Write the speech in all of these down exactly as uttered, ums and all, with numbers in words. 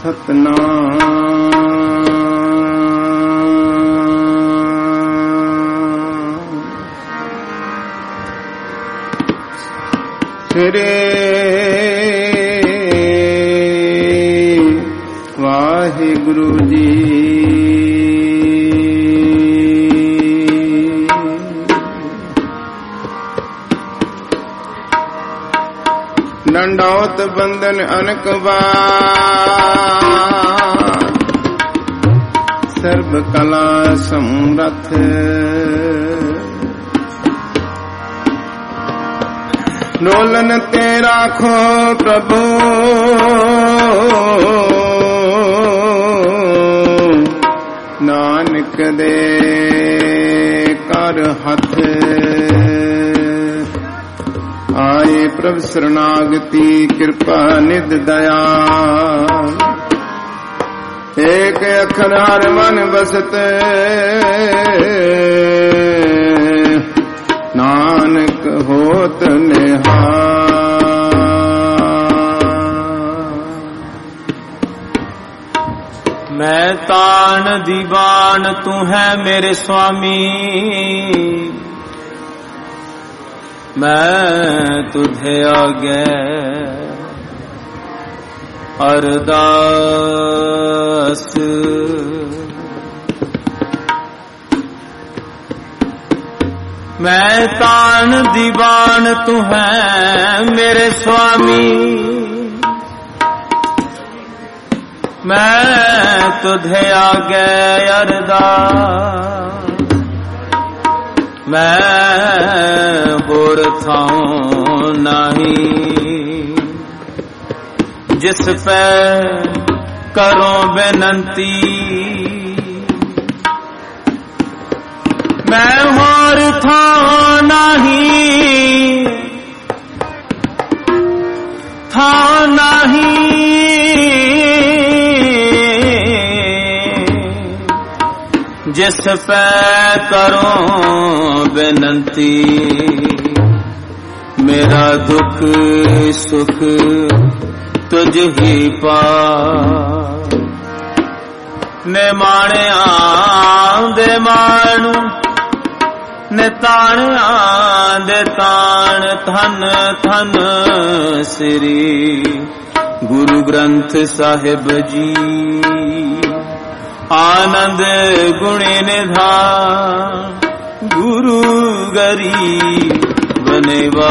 सतनाम श्री वाहिगुरु जी। दंडौत बंदन अनक बार सर्व कला समरथ डोलन ते राखो प्रभु नानक दे कर हथ आए प्रभु शरणागति कृपा निध दया एक अखर हर मन बसत नानक होत निहाल। मैं तान दीवान तू है मेरे स्वामी मैं तुझे आगे अरदास मैं तान दीवान तू है मेरे स्वामी मैं तुझे आगे अरदास मैं होर थाऊं नहीं जिस पे करो बेनंती मैं होर थाऊं नहीं थाऊं नहीं जिस पे करो बेनंती मेरा दुख सुख तुझ ही पा ने माणे आंदे मानू ने ताण आंदे ताण धन धन श्री गुरु ग्रंथ साहिब जी आनंद गुणे निधान गुरु गरीब बनेवा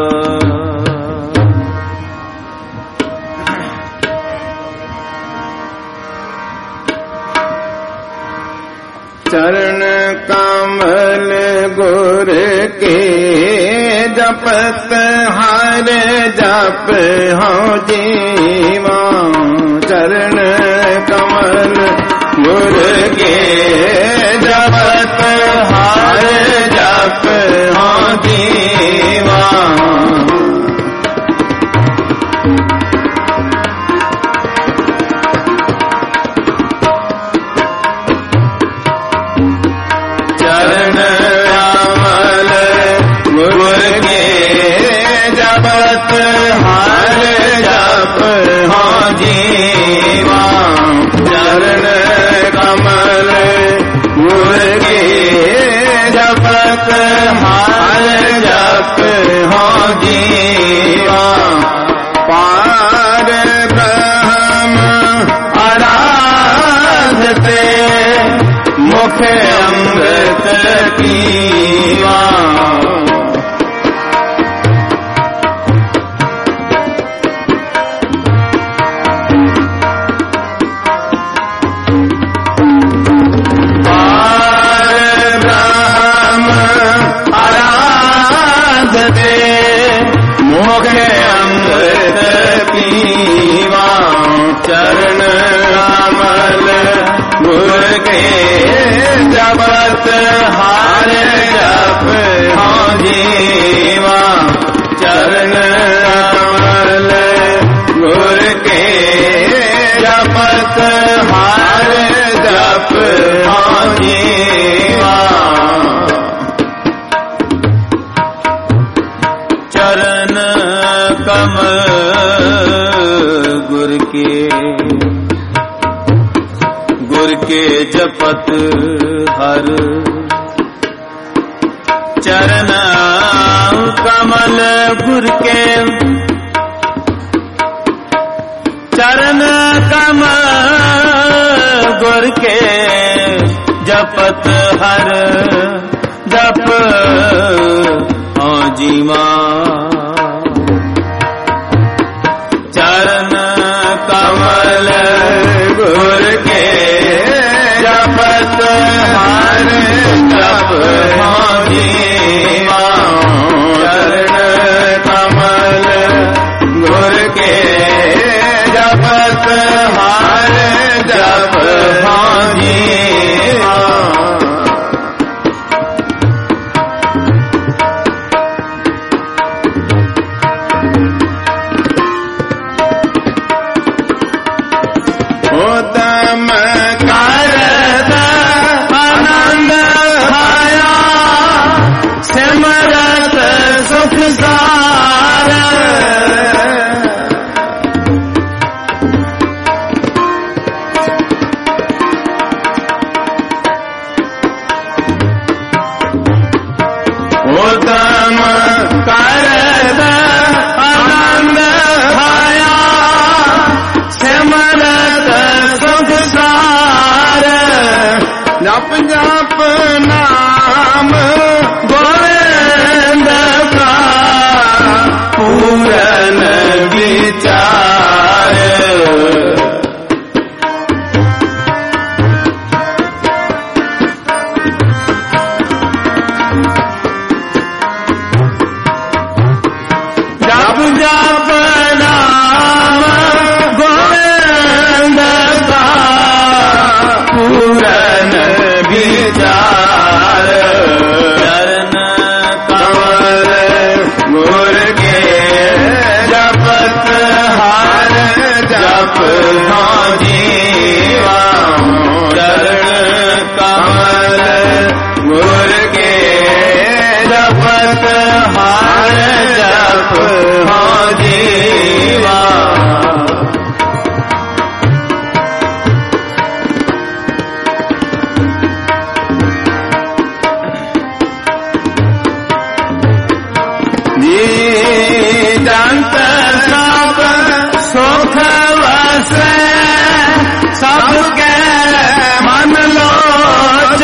चरण कमल गुर के जपत हर जप हो जीवा चरण कमल गुर के जपत हर जप हो जीवा चरण कमल गुर के जपत हर जप हो जीवा चरण कमल जपत हर चरण कमल गुर के चरण कमल गुर के जपत हर जप हो जीवा चरण कमल गुर के जपत हर जप हो जीवा चरण कमल गुर के जपत हर जप हो जीवा जप जप नाम गोविंद का पूरन विचार जप जप नाम गोविंद का पूरन विचार चरण कमल गुर के जपत हर जप हो जीवा चरण कमल गुर के जपत हर जप हो जीवा जंत सब सुख वसे सबके मन लोच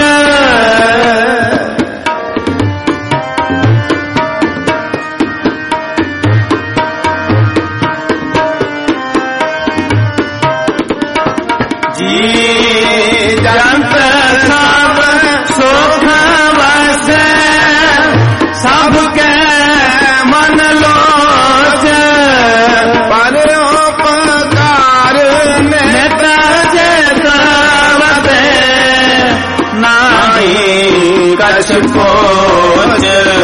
जी जंत सब सुख वसे सबके मन लोच परोपकार नेत्र चेतवते नाही कछ कोच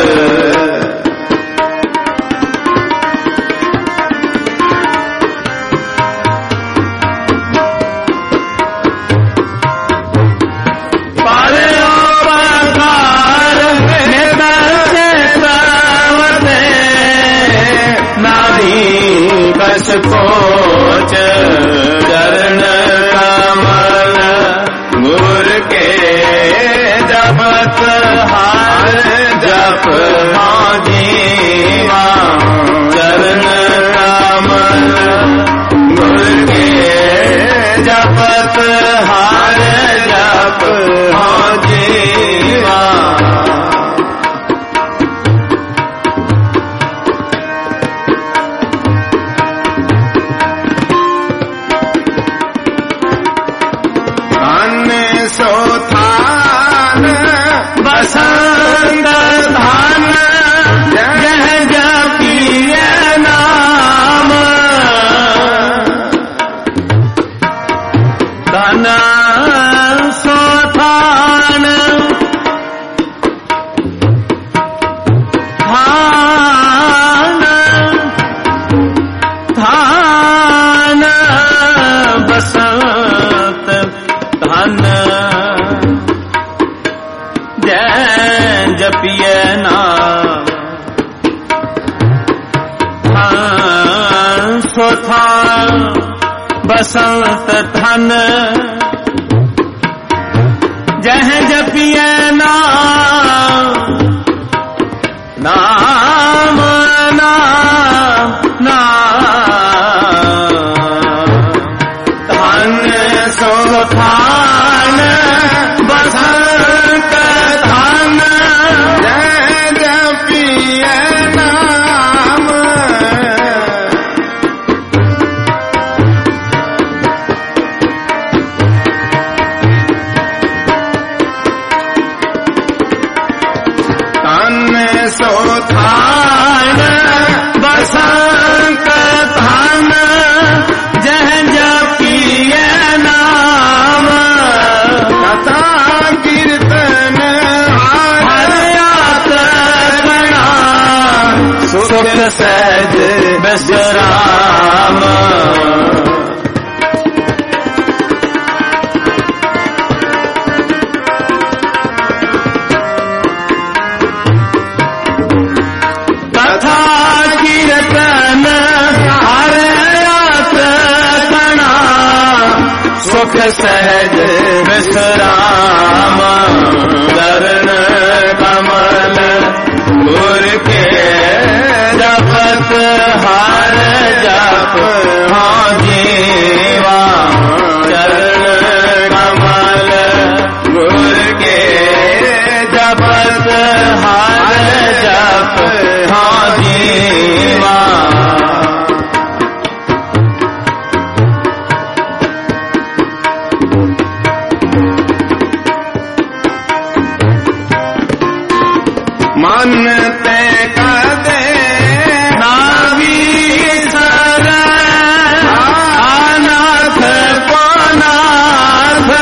कोच चरण कमल गुर के जपत हर जप हो जीवा चरण कमल गुर के जपत हर जप हो जीवा सोथान बसंत धान जह जपिय नाम धन सोथान धान धान बसंत धन जपिय नाम सोथा बसंत धन जह जपिए नाम नाम नाम नाम धन सो थान बसंत धन जय जपिए नाम धन सो थान बसंत धन जह जपिए नाम कथा कीर्तन हरियात गणा सुख सहज विश्राम कथा कीर्तन हरियात गणा सुख सहज विश्राम चरण कमल गुर के जपत हर जप हाँ जीवा चरण कमल गुर के जपत हर जप हाँ जीवा मन ते कदे नागीसर अनाथ पनाथ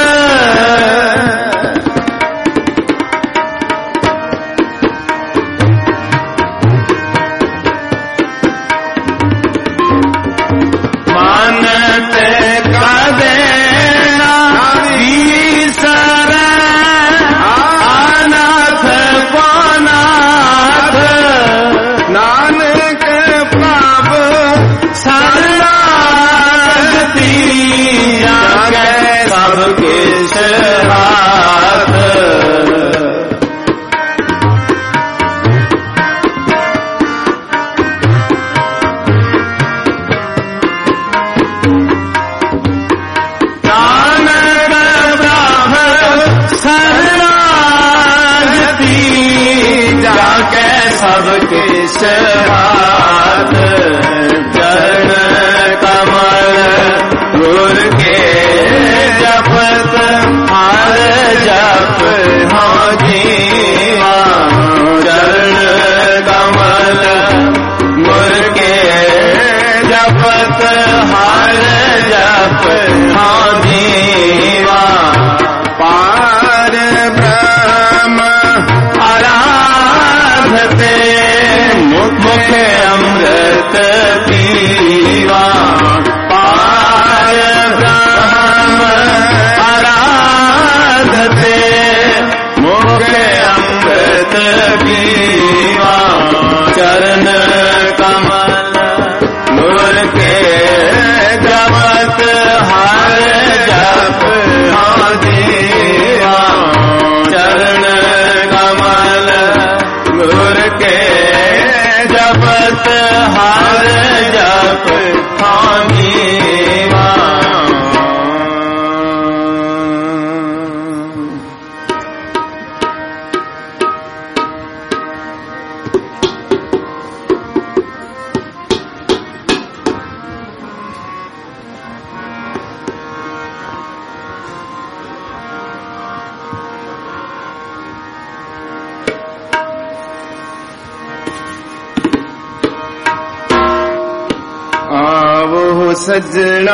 मन ते कदे नागीसर अनाथ पनाथ नानक प्रभ शरणागति जागे सब किछ हाथ नानक प्रभ शरणागति जाके सब किछ हाथ चरण कमल गुर के जपत हर जप हाँ जीवा चरण कमल गुर के जपत हर जप हाँ जीवा पार ब्रह्म आराधते मुख अमृत पीवा पार ब्रह्म आराधते मुख अमृत पीवा चरण कमल गुर के जपत हर जप हाँ जीवा चरण कमल गुर के जपत हर जप हाँ जीवा आवो सजना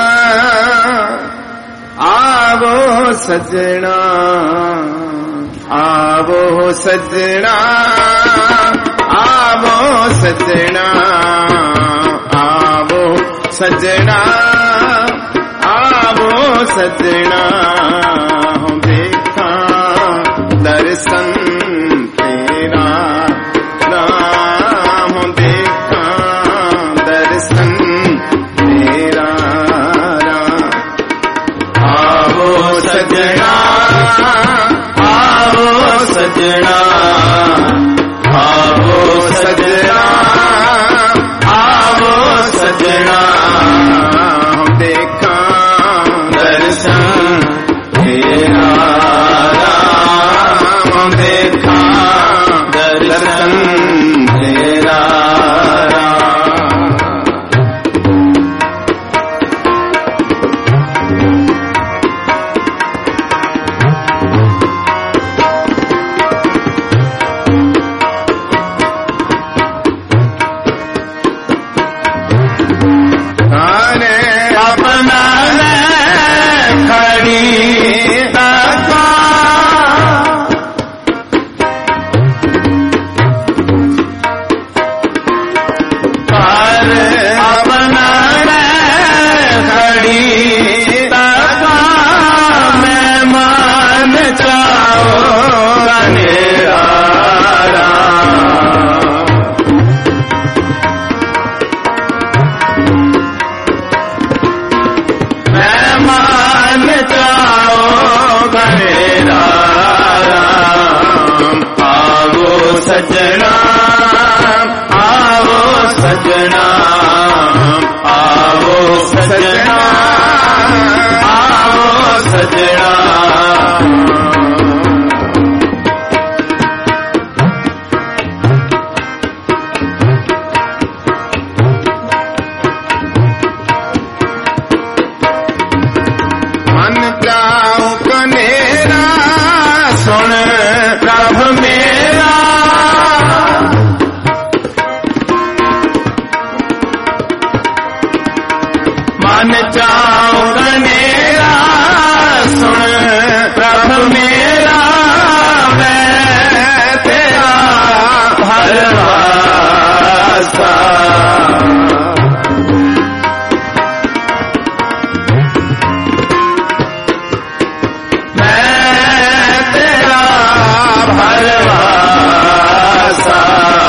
आवो सजना आवो सजना आवो सजना आवो सजना आवो सजना देखा दर्शन तेरा नाम देखा दर्शन तेरा आवो सजना सजना आवो सजना आवो सजना देखा दर्शन तेरा राम देखा दर्शन तेरा सजना आवो सजना आवो सजना आवो सजना मन जाओ कनेरा सुन प्रभ मेरा मन चाओ कनेरा सुन प्रभ मेरा मैं तेरा भरवासा मैं तेरा भरवासा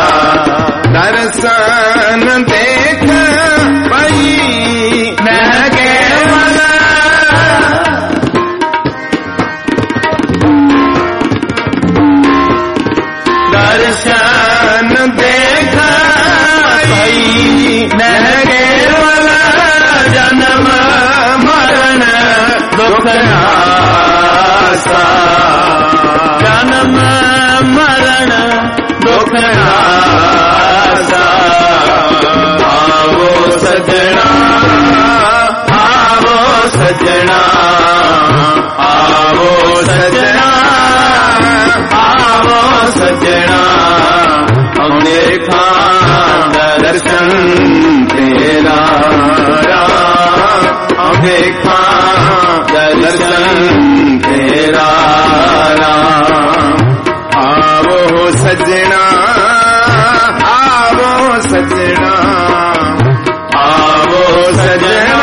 दर्शन देख पई दर्शन देख भई नह केवल जन्म मरण दुख नासा जन्म मरण दुख नासा आवो सजना आवो सजना आवो सजना आवो सजना हम देखा दर्शन तेरा राम हम देखा दर्शन तेरा राम आवो सजना आवो सजना आवो सजना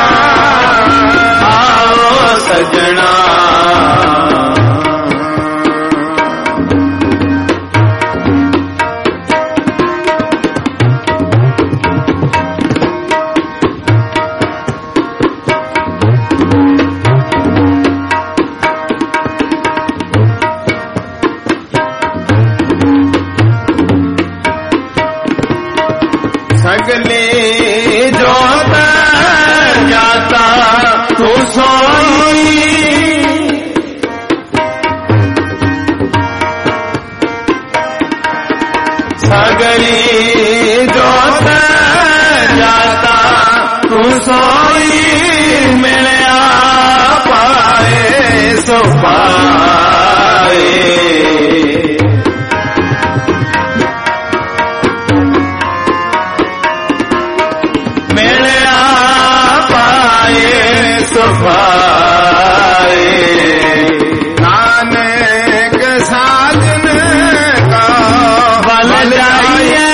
आवो सजना सगले जोत जाता तू सोई सगली जोत जाता तू सोई मिलया पाए सो पाए मिलया पाए सो पाए नानक साजन का बल जाइए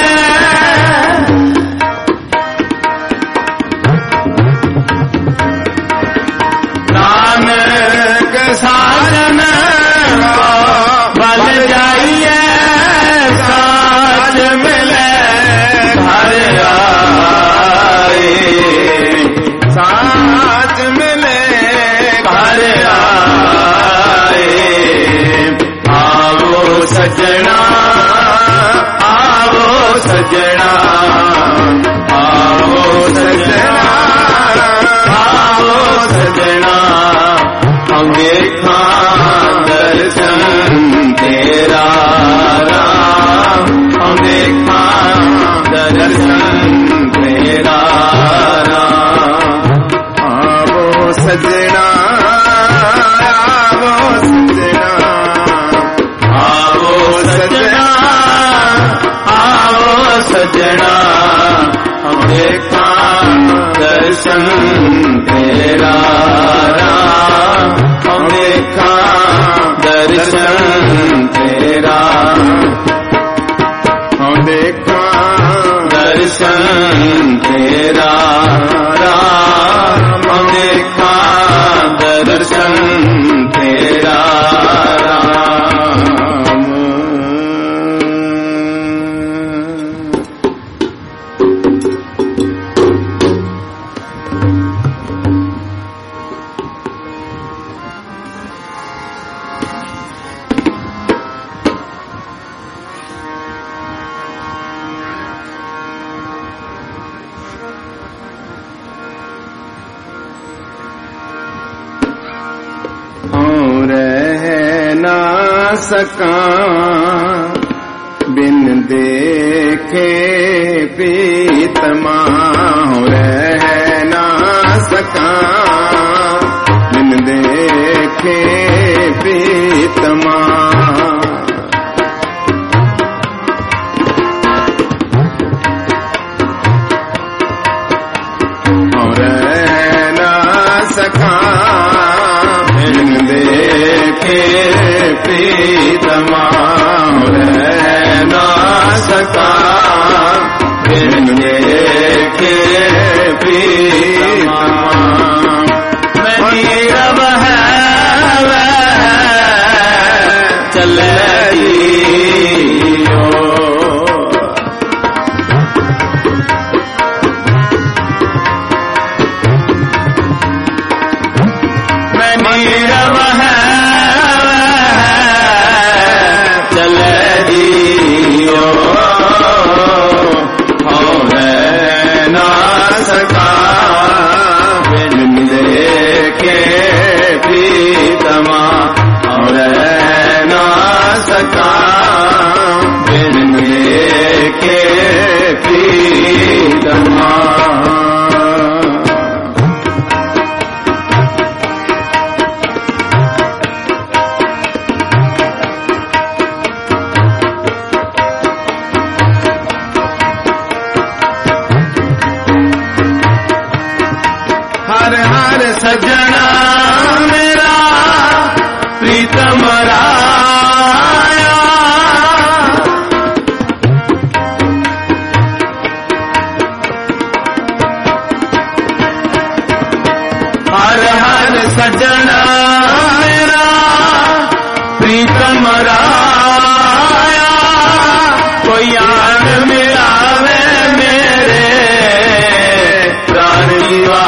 नानक साजन दर्शन तेरा, हाँ देखा दर्शन तेरा राम, देखा दर्शन तेरा राम। सका बिन देखे प्रीतमा, रह ना सका बिन देखे प्रीतमा। रह ना सका बिन देखे प्रीतमा, रह ना सका बिन देखे प्रीतमा। मैं रब है वह चलेगी मैं रब है हर हर सजना मेरा प्रीतम राया, हर हर सजना मेरा प्रीतम राया। कोई आन मिलावे मेरे प्राण जीवा,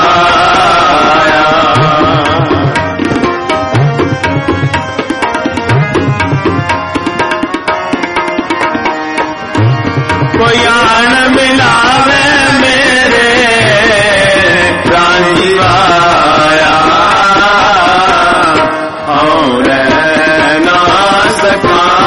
कोई आन मिलावे मेरे प्राण जीवाया। और ना सका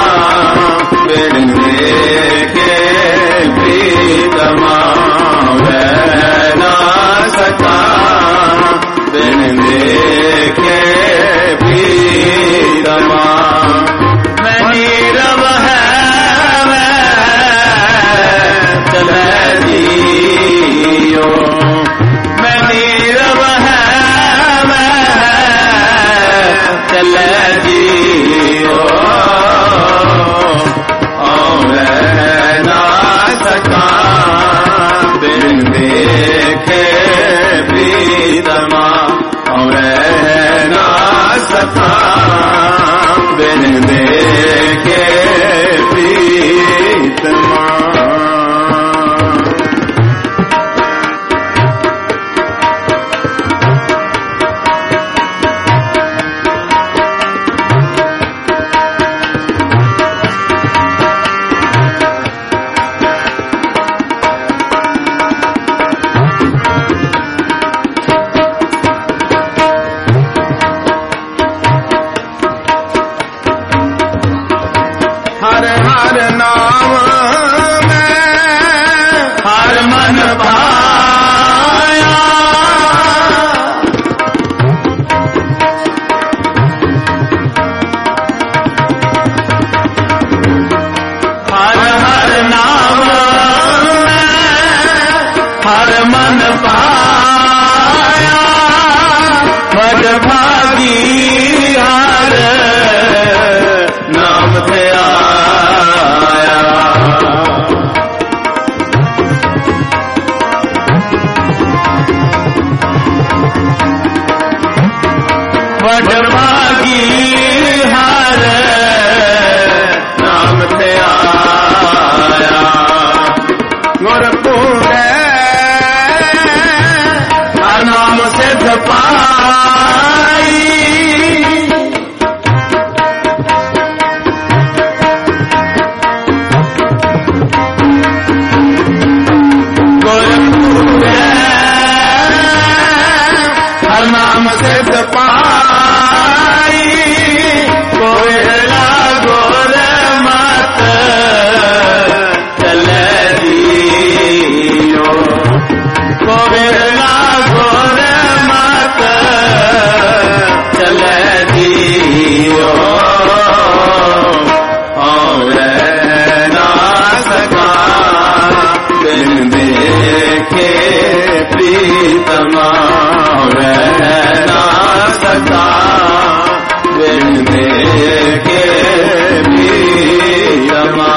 देखे प्रीतमा।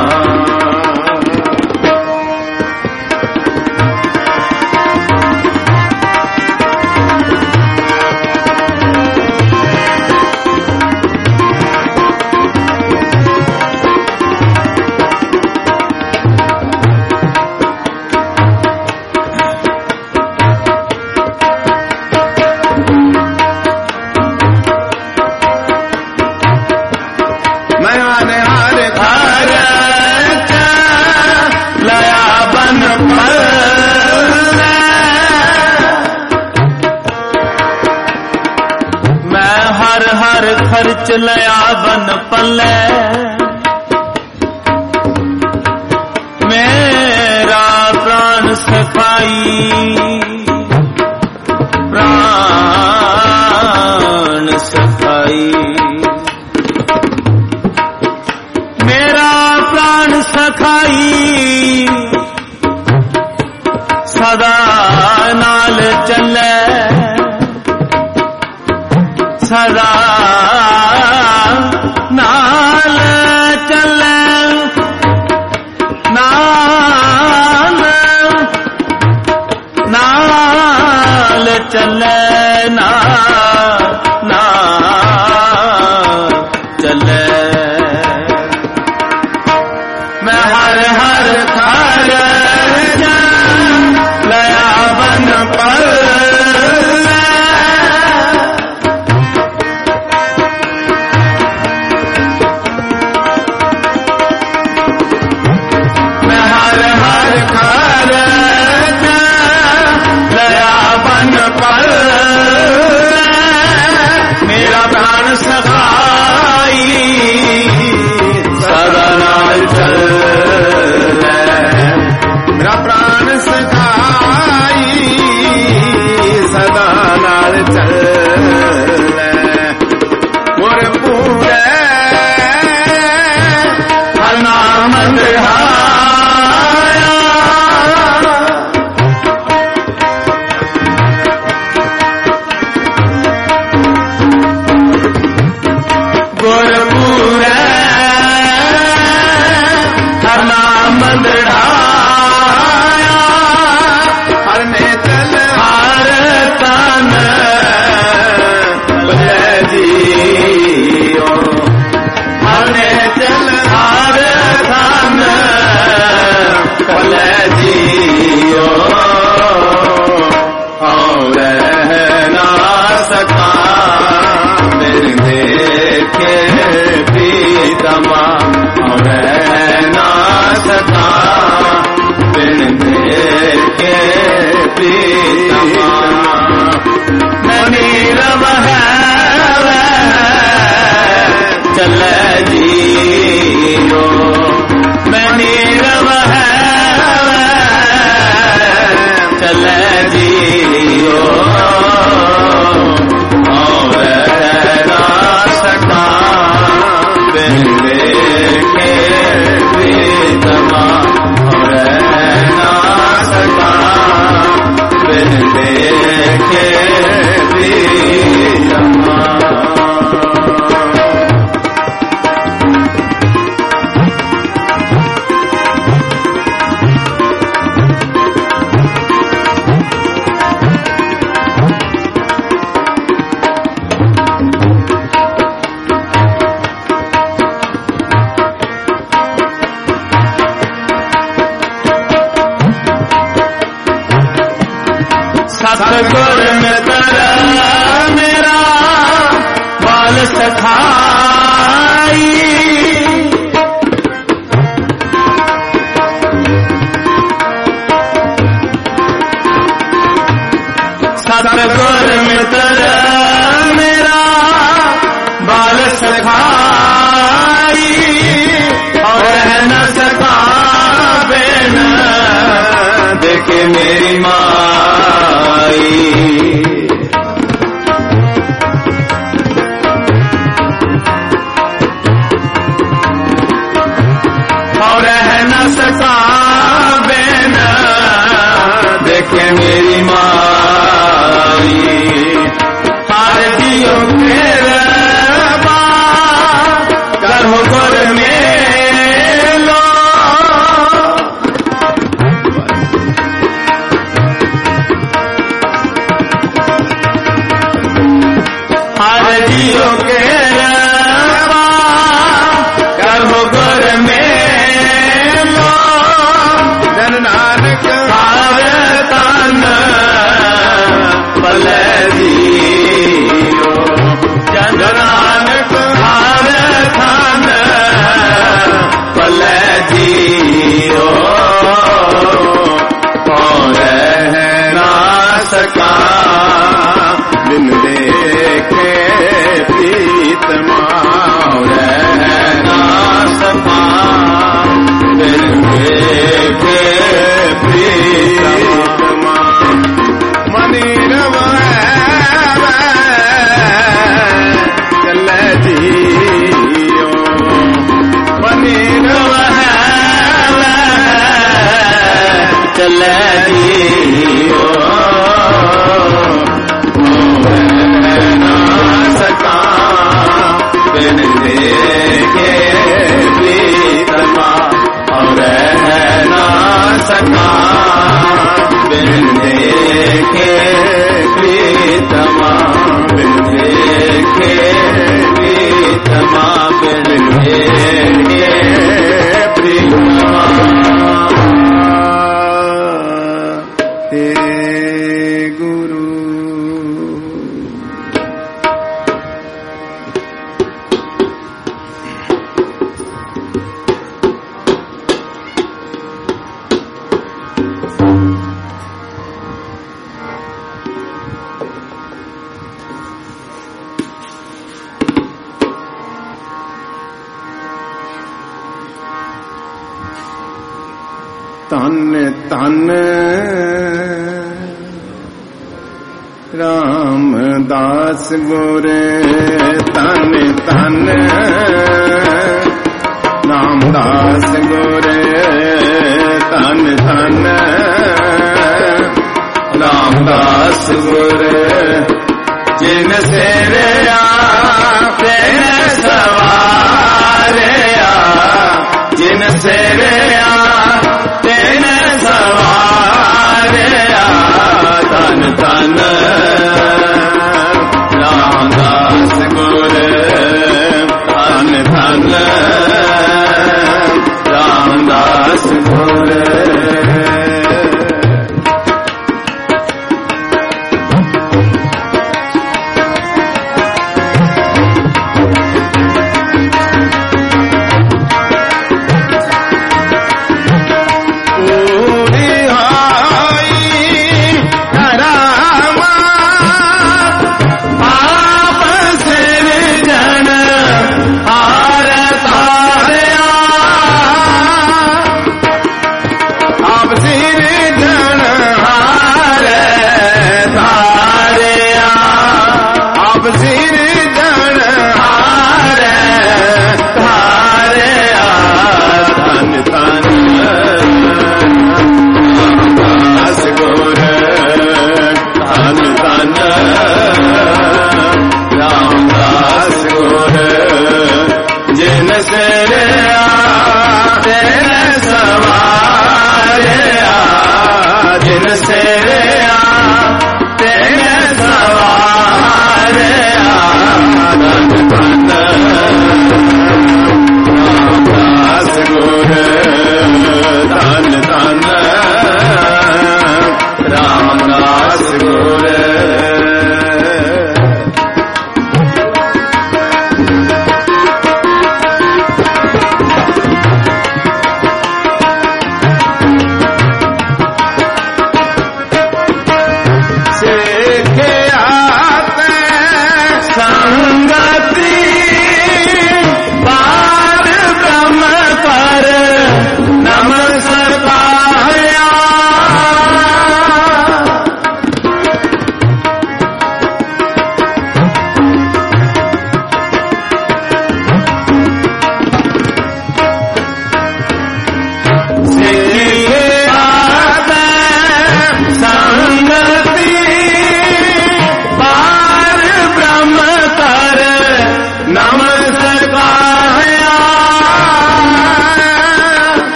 खर्च लया बन पल्ले मेरा प्राण सखाई प्राण सखाई मेरा प्राण सखाई सदा नाल चले सदा नाल चले नाल नाल चले नाल नाल चले मैं हर हर खर लया बन पर मेरा प्राण सखाई सदा नाल चल मेरा प्राण सखाई सदा नाल चल मोर पूरे हर नाम सतगुर मित्र मेरा बाल सखाई सतगुर मित्र मेरा बाल सखाई और न सका बिन देखे मेरी माई ਧੰਨ ਧੰਨ ਰਾਮਦਾਸ ਗੁਰੇ, ਧੰਨ ਧੰਨ ਰਾਮਦਾਸ ਗੁਰੇ, ਧੰਨ ਧੰਨ ਰਾਮਦਾਸ ਗੁਰੇ। ਜਿਨ ਸੇਵਿਆ ਤਿਨ ਸਵਾਰਿਆ, ਜਿਨ ਸੇਵਿਆ ਤਿਨ ਸਵਾਰਿਆ, ਧੰਨ ਧੰਨ ਰਾਮਦਾਸ ਗੁਰੇ, ਧੰਨ ਧੰਨ ਰਾਮਦਾਸ ਗੁਰੇ।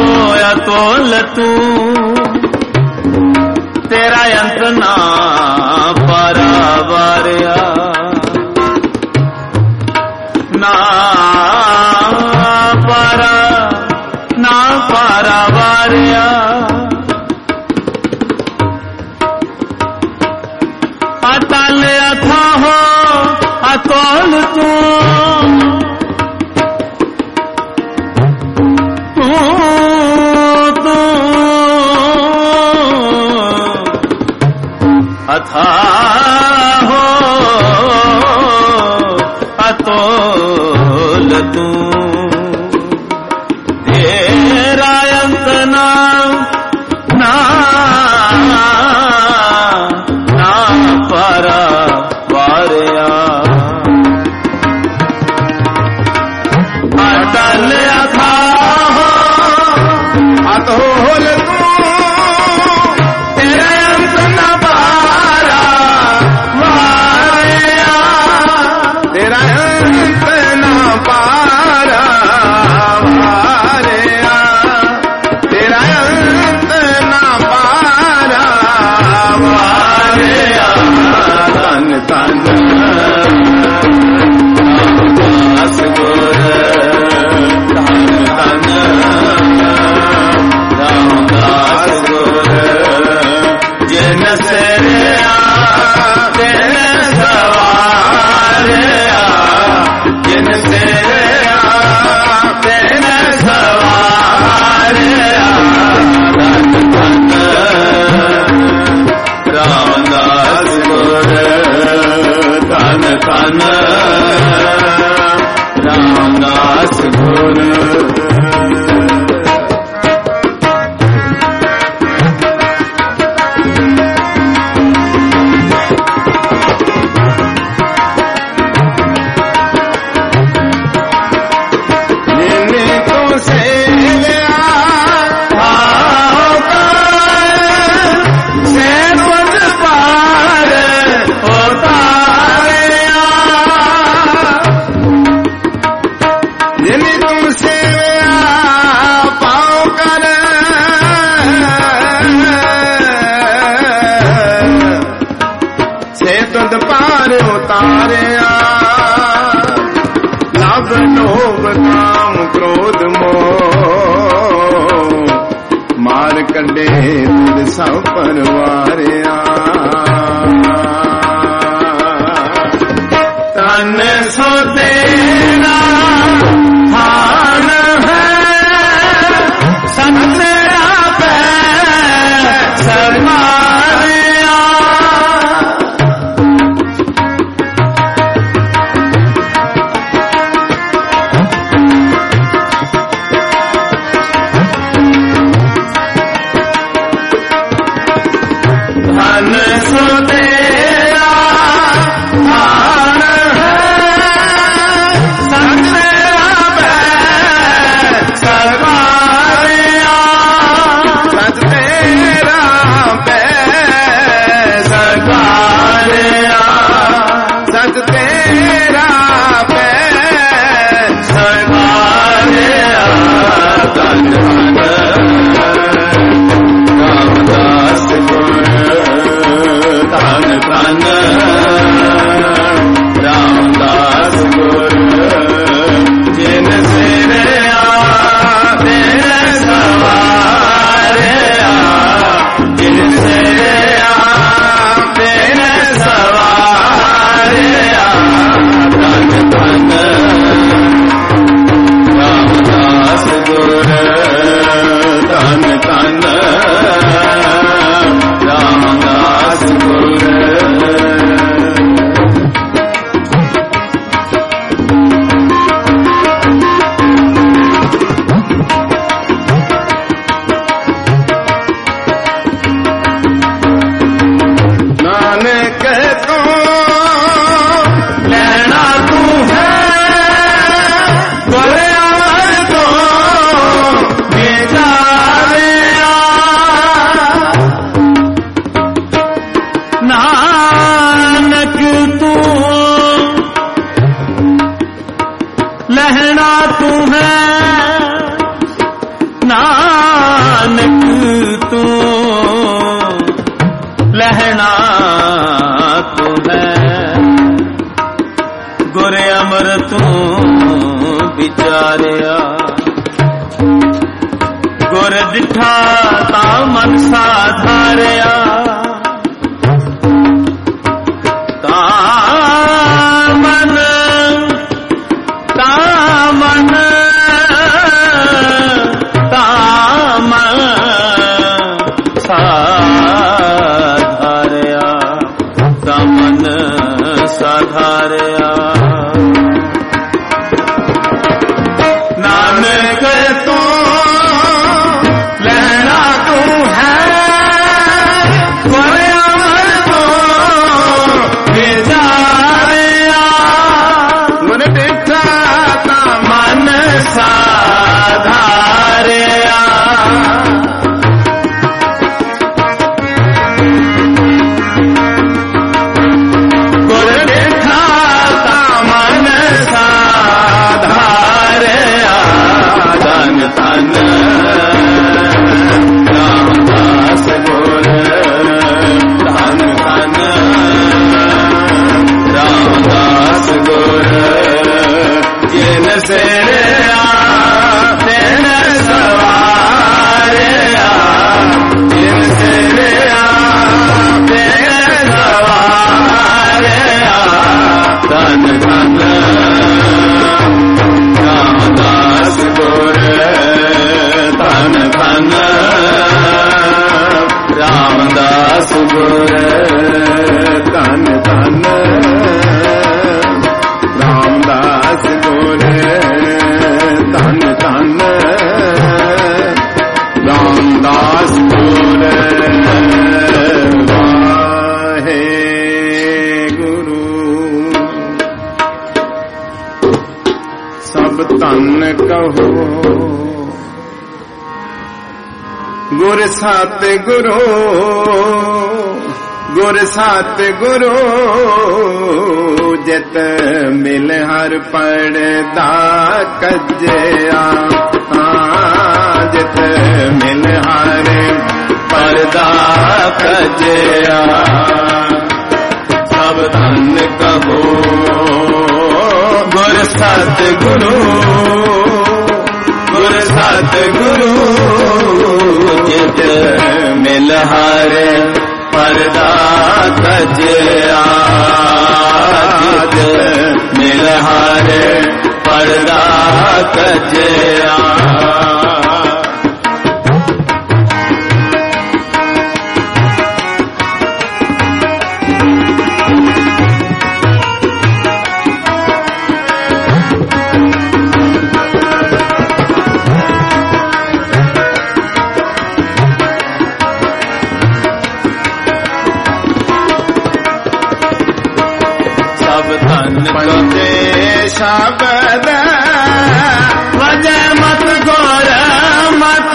अतोल तू तेरा अंत ना पारावारिया ना पारा ना पारावारिया अतल अथा हो अतोल तू अथा हो अतोल तू तेरा अंत ना ना ना पारा वारिया अटल अथा हो अतोल तू तेरा अंत ना पारा वारिया तेरा अंत ना पारा वारिया तेरा अंत ना पारा वारिया तन तन दास गुर तन तन रामदास गुर जिन सेया तिन सवारिया जिन सेया तिन सवारिया तन तन रामदास गुर तन तन रामदास गुर उतारिया लाभ लोभ काम क्रोध मोह मार कंडे तुझ सब परवारिया तन सो तेरा थान है संत तेरा पैर सरमारिया धन सो तेरा थान है संत तेरा पैर सरमारिया संत तेरा पैर सरमारिया संत तेरा पैर सरमारिया धन रामदास गुर तन तन रामदास गुर जिन सिरया तेरे सवारिया जिन सिरया तेरे सवारिया तन तन रामदास गुर तन तन रामदास गुर नानक तू लेना तू है गुरयार तो बेचारिया नानक तू लहना तू है ना ਗੁਰ ਅਮਰ ਤੂੰ ਵਿਚਾਰਿਆ। ਗੁਰ ਦਿਠਾ ਤਾਂ ਮਨ ਸਾਧਾਰਿਆ, ਤਾਂ ਮਨ ਤਾਂ ਮਨ ਤਾਂ ਮਨ ਸਾਧਾਰਿਆ, ਤਾਂ ਮਨ ਸਾਧਾਰਿਆ। ਨਾਨਕ ਤੂੰ ਲੈਣਾ ਤੂੰ ਹੈ, ਗੁਰ ਅਮਰ ਤੂੰ ਵਿਚਾਰਿਆ। ਗੁਰ ਦਿਠਾ ਤਾਂ ਮਨ ਸਾਧਾਰਿਆ, ਗੁਰ ਦਿਠਾ ਤਾਂ ਮਨ ਸਾਧਾਰਿਆ। ਧੰਨ ਧੰਨ ਰਾਮਦਾਸ ਗੁਰ, ਧੰਨ ਧੰਨ ਰਾਮਦਾਸ ਗੁਰ। ਜਿਨ ਸਿਰਿਆ ਤਿਨ ਸਵਾਰਿਆ, ਜਿਨ ਸਿਰਿਆ ਤਿਨ ਸਵਾਰਿਆ। ਧੰਨ ਧੰਨ ਰਾਮਦਾਸ ਗੁਰ, ਧੰਨ ਧੰਨ ਰਾਮਦਾਸ ਗੁਰ, ਧੰਨ ਧੰਨ ਰਾਮਦਾਸ ਗੁਰ, ਧੰਨ ਧੰਨ ਰਾਮਦਾਸ ਗੁਰ। ਵਾਹਿਗੁਰੂ। ਸਭ ਧੰਨ ਕਹੋ ਗੁਰ ਸਤ ਗੁਰੂ, ਗੁਰ ਸਤ ਗੁਰੂ। ਜਿਤ ਮਿਲ ਹਰ ਪੜਦਾ ਕੱਜਿਆ, ਜਿਤ ਮਿਲ ਹਰ ਪੜਦਾ ਕੱਜਿਆ। ਸਭ ਧੰਨ ਕਹੋ ਗੁਰ ਸਤ ਗੁਰੂ, ਗੁਰ ਸਤ ਗੁਰੂ। ਜਿਤ ਮਿਲ ਹਰ ਪਰਦਾ ਕੱਜਿਆ, ਜਿਤ ਮਿਲ ਹਰ ਪਰਦਾ ਕੱਜਿਆ। ਪੰਜੇ ਸ਼ਬਦ ਵਜੈ ਮਤ ਗੁਰ ਮਤ,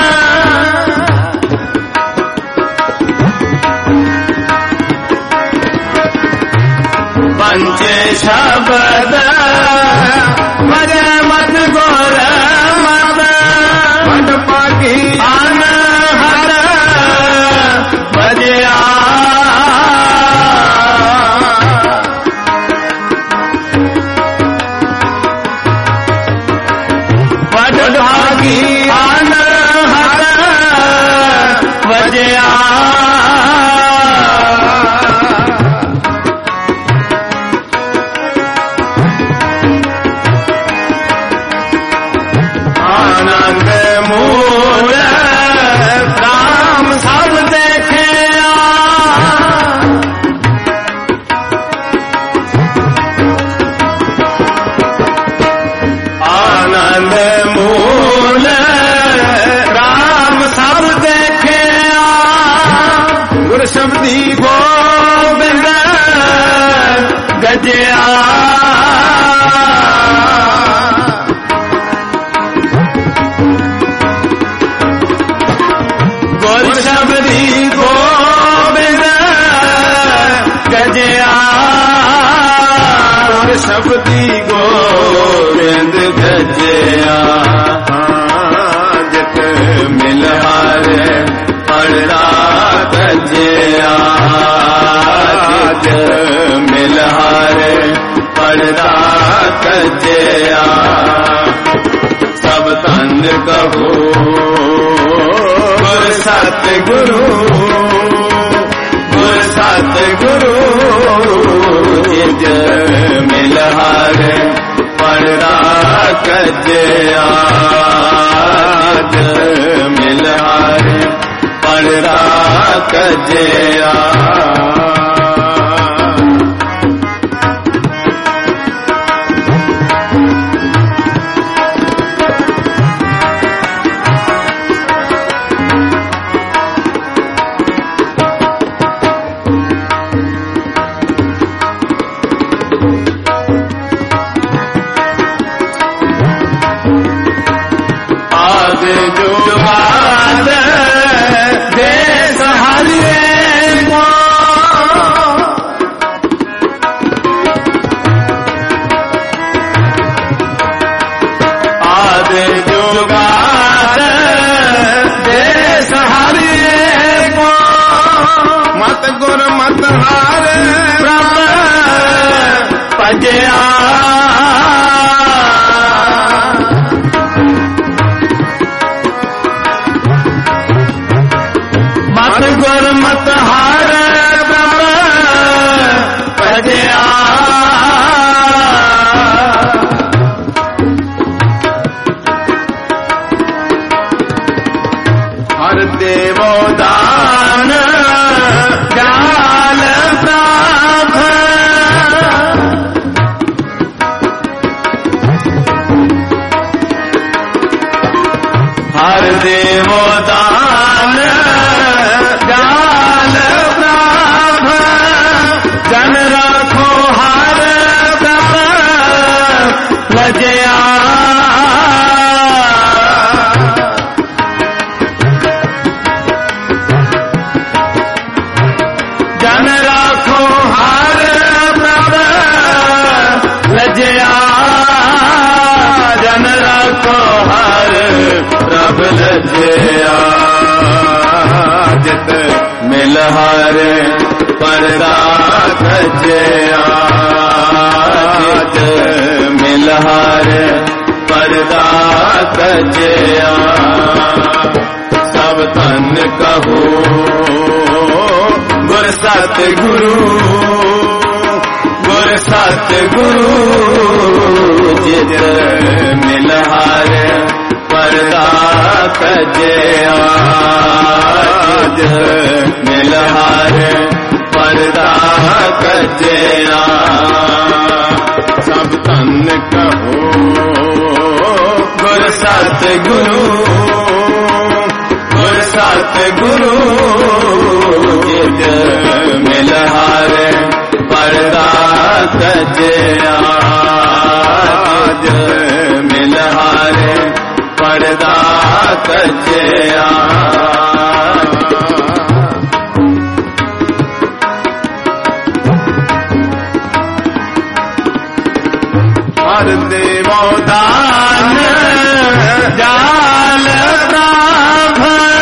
ਪੰਜੇ ਸ਼ਬਦ ਵਜੈ ਮਤ ਗੁਰ ਮਤ। ਵਡ ਪਾਗੀ ਆਨ ਹਰ ਵਜਿਆ, ਆਨ ਹਰ ਵਜਿਆ। ਆਨੰਦ ਮੂਲ ਰਾਮ ਸਭ ਦੇਖਿਆ, ਆਨੰਦ ਮੂਲ ਰਾਮ ਸਭ ਦੇਖਿਆ। ਗੁਰ ਸ਼ਬਦੀ ਗੋਬਿੰਦ ਗਜਿਆ, ਗੁਰ ਸ਼ਬਦੀ ਗੋਬਿੰਦ ਗਜਿਆ। ਗੁਰ ਸ਼ਬਦੀ ਗੋਬਿੰਦ ਗਜਿਆ। ਜਿਤ ਮਿਲ ਹਰ ਪੜਦਾ ਕੱਜਿਆ, ਜਿਤ ਮਿਲ ਹਰ ਪੜਦਾ ਕੱਜਿਆ ਸਭ ਧੰਨ ਕਹੋ ਗੁਰ ਸਤਿਗੁਰੂ ਗੁਰ ਸਤਿਗੁਰੂ ਜਿਜ ਮਿਲ ਹਰ ਪੜਦਾ ਕੱਜਿਆ ਮਿਲ ਹਰ ਪੜਦਾ ਕੱਜਿਆ ਮਿਲ ਹਰ ਪੜਦਾ ਕੱਜਿਆ ਮਿਲ ਹਰ ਪੜਦਾ ਕੱਜਿਆ ਸਭ ਧੰਨ ਕਹੋ ਗੁਰ ਸਤਿਗੁਰੂ ਗੁਰ ਸਤਿਗੁਰੂ ਜਿਜ ਮਿਲ ਹਰ ਪੜਦਾ ਕੱਜਿਆ ਮਿਲ ਹਰ ਪੜਦਾ ਕੱਜਿਆ ਸਭ ਧੰਨ ਕਹੋ ਗੁਰ ਸਤਿਗੁਰੂ ਗੁਰ ਸਤਿਗੁਰੂ ਜਿਜ ਮਿਲ ਹਰ ਪੜਦਾ ਕੱਜਿਆ ਮਿਲ ਹਰ ਪੜਦਾ ਕੱਜਿਆ ਹਰ ਦੇਵੋ ਦਾਨ ਜਾਲ ਪ੍ਰਭ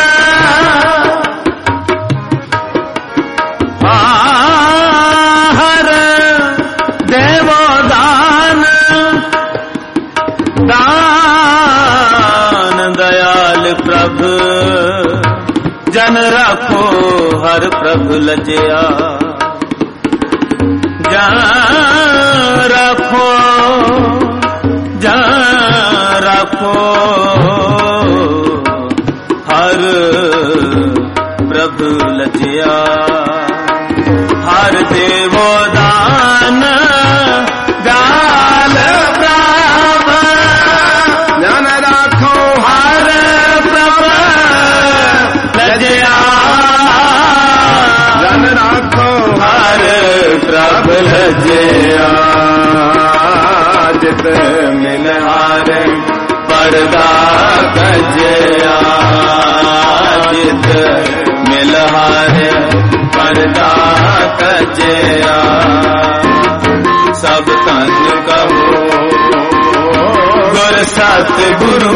ਹਰ ਦੇਵੋ ਦਾਨ ਦਾਨ ਦਇਆਲ ਪ੍ਰਭ ਜਨ ਰੱਖੋ ਹਰ ਪ੍ਰਭ ਲਜਿਆ ਜਨ ਰੱਖੋ ਜਨ ਰੱਖੋ ਹਰ ਪ੍ਰਭ ਲਜਿਆ ਹਰ ਦੇਵੋ ਦਾਨ ਦਾਲ ਪ੍ਰਭ ਜਨ ਰੱਖੋ ਹਰ ਪ੍ਰਭ ਲਜਿਆ ਜਨ ਰੱਖੋ ਹਰ ਪ੍ਰਭ ਲਜਿਆ ਜਿਤ ਮਿਲ ਹਰ ਪੜਦਾ ਕੱਜਿਆ ਜਿਤ ਮਿਲ ਹਰ ਪੜਦਾ ਕੱਜਿਆ ਸਭ ਧੰਨ ਕਹੋ ਗੁਰ ਸਤਿਗੁਰੂ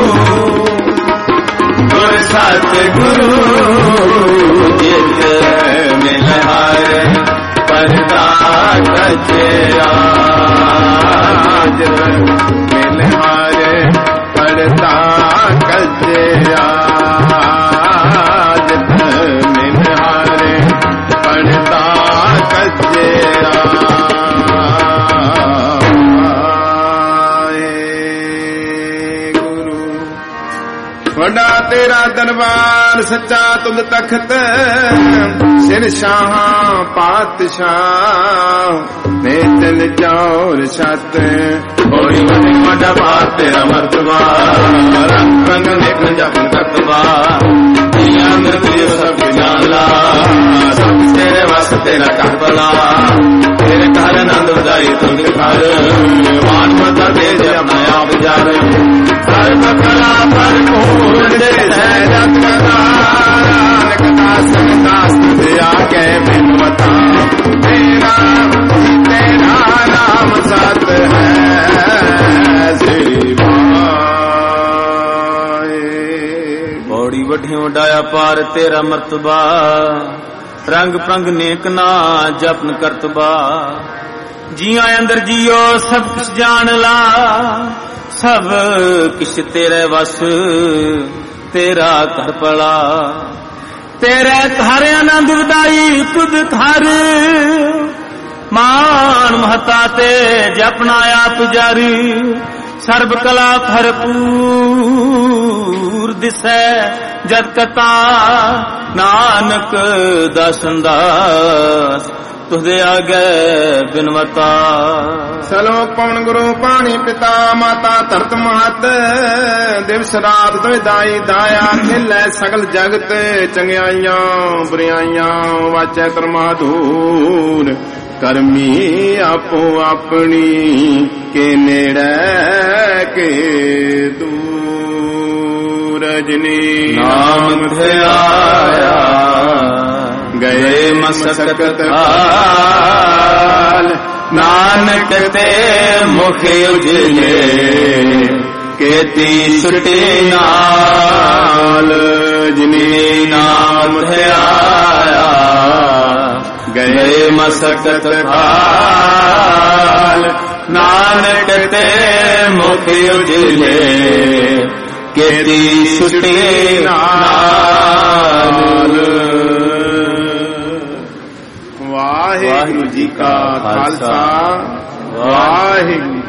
ਗੁਰ ਸਤਿਗੁਰੂ ਜਿਤ ਮਿਲ ਹਰ ਪੜਦਾ ਕੱਜਿਆ ਵੱਡਾ ਤੇਰਾ ਦਰਬਾਰ ਸੱਚਾ ਤੁਧ ਤਖਤ ਸਿਰ ਸ਼ਾਹਾਂ ਪਾਤਸ਼ਾਹ ਨੇ ਤਿਲ ਚੌਰ ਛੱਤ ਹੋਰੀ ਵੱਡੀ ਵੱਡਾ ਬਾਤ ਤੇਰਾ ਮਰਤਬਾ ਰੰਗ ਰੰਗ ਨੇਕ ਜਪਨ ਕਰਤਬਾ ਜੀਆਂ ਮਿਰਤੀ ਸਭ ਜਾਨ ਲਾ ਸਭ ਤੇਰੇ ਵਸ ਤੇਰਾ ਕਰਬਲਾ ਤੇਰੇ ਘਰ ਆਨੰਦ ਉਦਾਈ ਤੁਧ ਘਰ ਮਾਨ ਮਤਾ ਦੇ ਆਪਣਾ ਆਪ ਜਾਰ ਸਰਬ ਕਲਾ ਭਰਪੂਰ ਦੇ ਜਤ ਨਾਨਕ ਦਾਸ ਦਾਸ ਤੇ ਆ ਕੇ ਬਿਨਵਤਾ ਤੇਰਾ ਤੇਰਾ ਨਾਮ ਸਤ ਹੈ ਸਿਵਾਏ ਬੜੀ ਵੱਡਿਓ ਡਾਇਆ ਪਾਰ ਤੇਰਾ ਮਰਤਬਾ ਰੰਗ ਪ੍ਰੰਗ ਨੇਕ ਨਾ ਜਪਨ ਕਰਤਬਾ ਜੀਆਂ ਅੰਦਰ ਜੀਓ ਸਭ ਕੁਛ ਜਾਣ ਲਾ ਸਭ ਕਿਛ ਤੇਰੇ ਵਸ ਤੇਰਾ ਘਰ ਪਲਾ ਤੇਰੇ ਘਰ ਆਨੰਦ ਵਧਾਈ ਤੁਧ ਘਰ ਮਾਨ ਮਹਤਾ ਤੇ ਜਪਨਾ ਆਪ ਜਾਰੀ ਸਰਬ ਕਲਾ ਭਰਪੂਰ ਦਿਸੈ ਜਦ ਕਤਾ ਨਾਨਕ ਦਾਸਨ ਦਾਸ ਤੁਧੇ ਆਗੇ ਬਿਨਵਤਾ ਸਲੋਕ ਪਵਨ ਗੁਰੂ ਪਾਣੀ ਪਿਤਾ ਮਾਤਾ ਧਰਤ ਮਾਤ ਦਿਵਸ ਰਾਤ ਤੋਇ ਦਾਈ ਦਾਇਆ ਖੇਲੇ ਸਗਲ ਜਗਤ ਚੰਗਿਆਈਆਂ ਬੁਰਾਈਆਂ ਵਾਚੈ ਕਰਮਾਧੂਰ ਕਰਮੀ ਆਪੋ ਆਪਣੀ ਕੇ ਨੇੜੇ ਕੇ ਦੂਰ ਜਨੀ ਨਾਮ ਧਿਆਇਆ ਗਏ ਮਸਕਤ ਹਾਲ ਨਾਨਕ ਤੇ ਮੁਖ ਉਜਲੇ ਕੀਤੀ ਛੁੱਟੀ ਨਾਲ ਜਿਨੀ ਨਾਮ ਧਿਆਇਆ ਗਏ ਮਸਕਤ ਹਾਲ ਨਾਨਕ ਤੇ ਮੁਖ ਉਜਲੇ ਕੀਤੀ ਛੁੱਟੀ ਨਾਲ ਵਾਹਿਗੁਰੂ ਜੀ ਕਾ ਖਾਲਸਾ ਵਾਹਿਗੁਰੂ